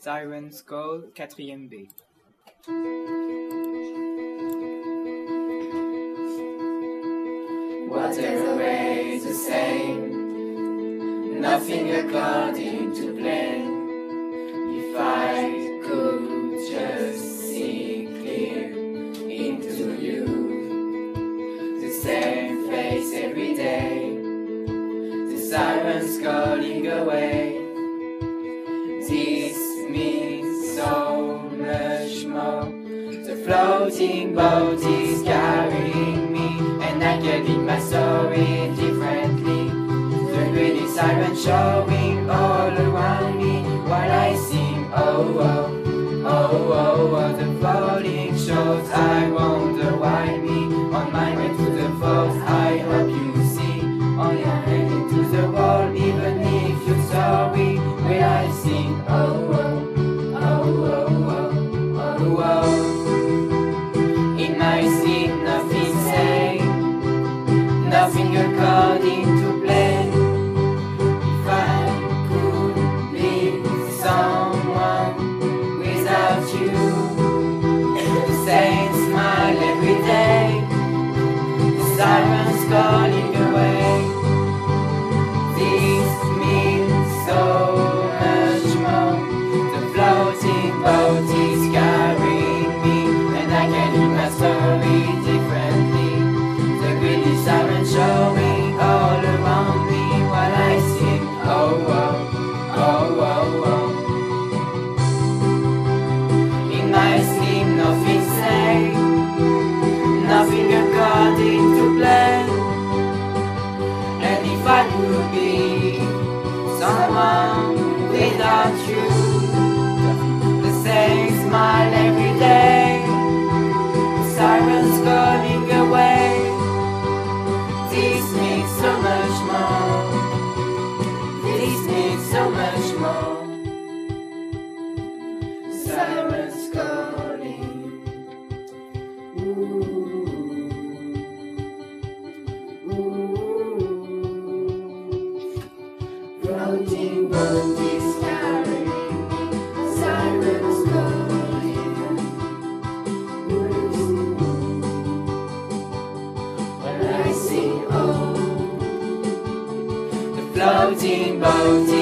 Sirens Call, 4e B. Whatever way is the same, nothing according to plan. If I could just see clear into you, the same face every day, the sirens calling away. This means so much more. The floating boat is carrying me, and I can read my story differently. The greedy siren showing all around me while I sing. Oh, oh, oh, oh, oh. The floating shows. I wonder why me. On my way to the falls, I hope you see. On your head into the wall, even if you're sorry. Will I sing? Oh, oh, oh, oh, oh, oh, oh. In my sleep, nothing sane, nothing according to plan. If I could be someone without you, the same smile every day, the sirens calling away. This means so much more. The floating boat is carrying me, and I can hear my story differently. The greedy siren showing all around me while I sing. Oh, oh, oh, oh, oh. In my sleep, nothing safe, nothing according to plan. And if I could be someone without you, the same smile every day, the sirens calling away. This means so much more. This means so much more. Sirens calling. Ooh. Floating boat is carrying me, sirens calling. When I sing, oh, the floating boat is